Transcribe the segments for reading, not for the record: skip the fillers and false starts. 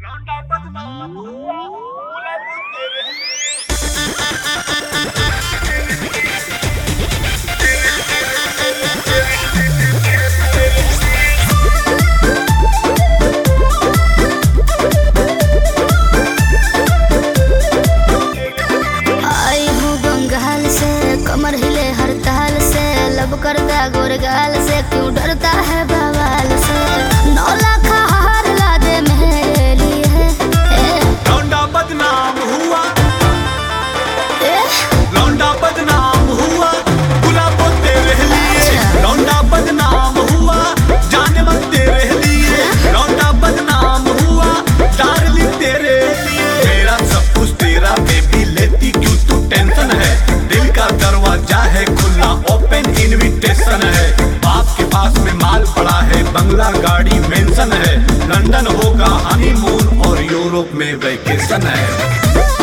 कमर हिले हर ताल से, लब करता गोरगाल से, क्यों डरता है बवाल से। 9 लाख हार ला दे मेरे लिए। लौंडा बदनाम हुआ, लौंडा बदनाम हुआ, गुलाबो तेरे लिए। लौंडा बदनाम हुआ, जाने मन तेरे लिए। लौंडा बदनाम हुआ, डार्लिंग तेरे लिए। मेरा सब कुछ तेरा बेबी, लेती क्यों तू टेंशन है। दिल का दरवाजा है खुला, ओपन इनविटेशन है। बाप के पास में माल पड़ा है, बंगला गाड़ी मेंशन है। लंदन होगा हनीमून और यूरोप में वेकेशन है।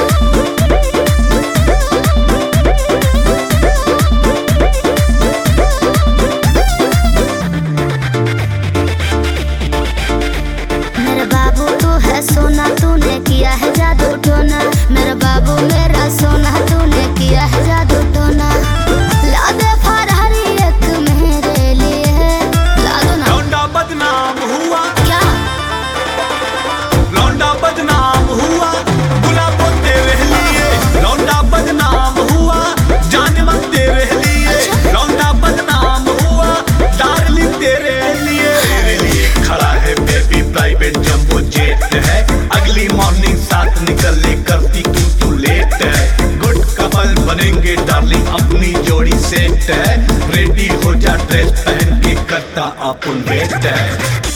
सोना तूने किया है जादू टोना, मेरा बाबू मेरा सोना तूने किया है जादू टोना। ला दे फरहरी एक मेरे लिए, ला दो ना। लौंडा बदनाम हुआ, क्या लौंडा बदनाम हुआ, गुलाबो तेरे लिए। लौंडा बदनाम हुआ, जाने मन तेरे लिए। लौंडा बदनाम हुआ, डार्लिंग तेरे लिए। तेरे लिए खड़ा है बेबी, प्राइवेट जंबो जेट है। अगली मॉर्निंग साथ निकलने करती क्यों तू लेट है। गुड कपल बनेंगे डार्लिंग, अपनी जोड़ी सेट है। रेडी हो जा ड्रेस पहन के, करता अपन वेट है।